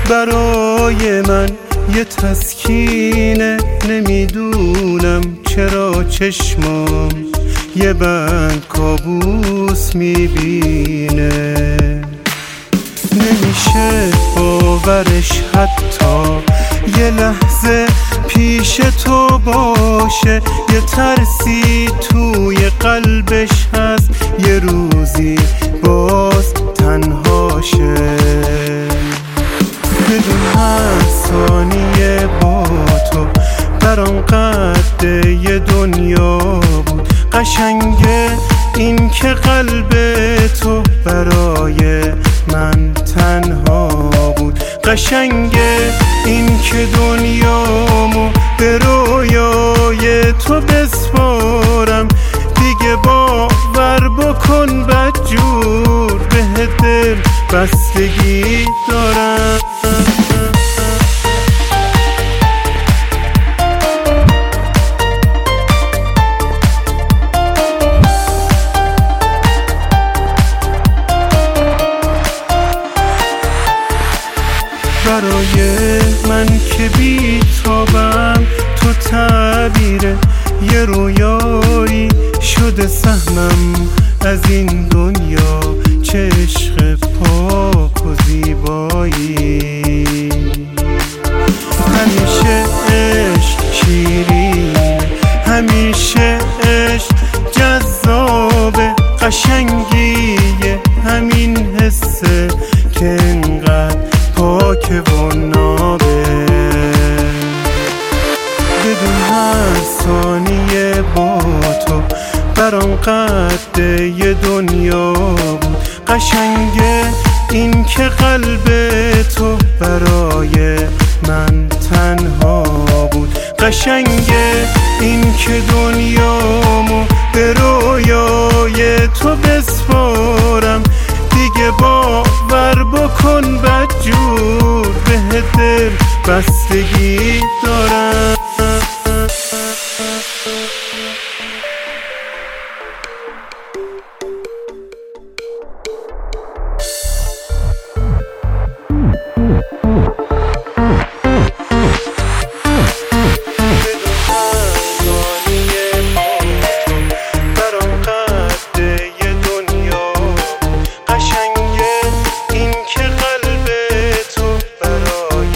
برای من یه تسکینه، نمیدونم چرا چشمام یه بند کابوس میبینه. نمیشه باورش حتی یه لحظه پیش تو باشه، یه ترسی توی قلبش هست یه روزی باز تنهاشه. بدون هر ثانیه با تو برام قد یه دنیا بود. قشنگه این که قلب تو برای من تنها بود. قشنگه این که دنیامو به رویای تو بسپارم. دیگه باور بکن بدجور به دل بستگی دارم. برای من که بی‌تابم تو تعبیر یه رویایی شده سهمم از این دنیا. چه عشق پاک و زیبایی، همیشه عشق شیرینه، همیشه عشق جذابه. قشنگیه همین حسه که انقدر پاک و نابه. بدون هر ثانیه با تو برام قد یه دنیا بود. قشنگه این که قلب تو برای من تنها بود. قشنگه این که دنیامو به رویای تو بسپارم. دیگه باور بکن بدجور به دل بستگی دارم.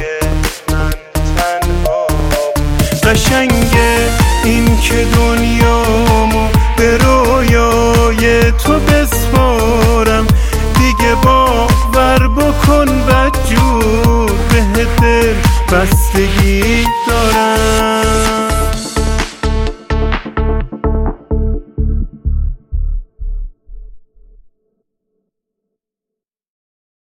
قشنگه این که دنیا